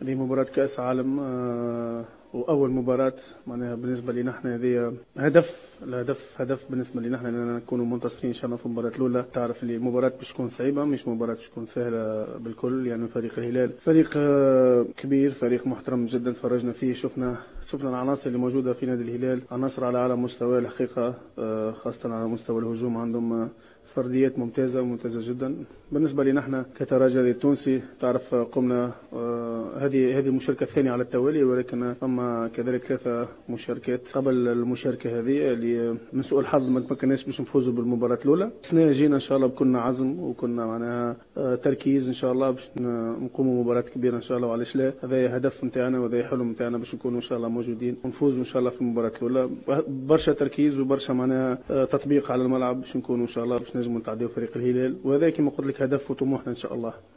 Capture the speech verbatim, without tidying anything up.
هذه مباراة كأس عالم آه وأول مباراة معناها بالنسبة لنا احنا هذه هدف الهدف هدف بالنسبة لنا احنا أننا نكونوا منتصرين إن شاء الله في المباراة الأولى. تعرف اللي المباراة باش تكون صعيبة، مش مباراة باش تكون سهلة بالكل. يعني فريق الهلال فريق آه كبير، فريق محترم جدا، تفرجنا فيه، شفنا شفنا العناصر اللي موجودة في نادي الهلال، عناصر على أعلى مستوى الحقيقة، آه خاصة على مستوى الهجوم عندهم آه فرديات ممتازة ممتازة جدا. بالنسبة لنا احنا كترجي التونسي تعرف قمنا هذه هذه المشاركة الثانية على التوالي، ولكن ثم كذلك ثلاثة مشاركات قبل المشاركة هذه اللي من سوء الحظ ما كناش باش نفوزوا بالمباراة الأولى. السنة جينا إن شاء الله بكنا عزم وكنا معناها تركيز إن شاء الله باش نقوموا مباراة كبيرة إن شاء الله، وعلاش لا. هذا هدف نتاعنا وهذا حلم نتاعنا باش نكونوا إن شاء الله موجودين ونفوزوا إن شاء الله في المباراة الأولى. برشا تركيز وبرشا معناها تطبيق على الملعب باش نكونوا إن شاء الله باش نجموا نتعداو فريق الهلال، وهذا كما قلت لك هدف وطموحنا إن شاء الله.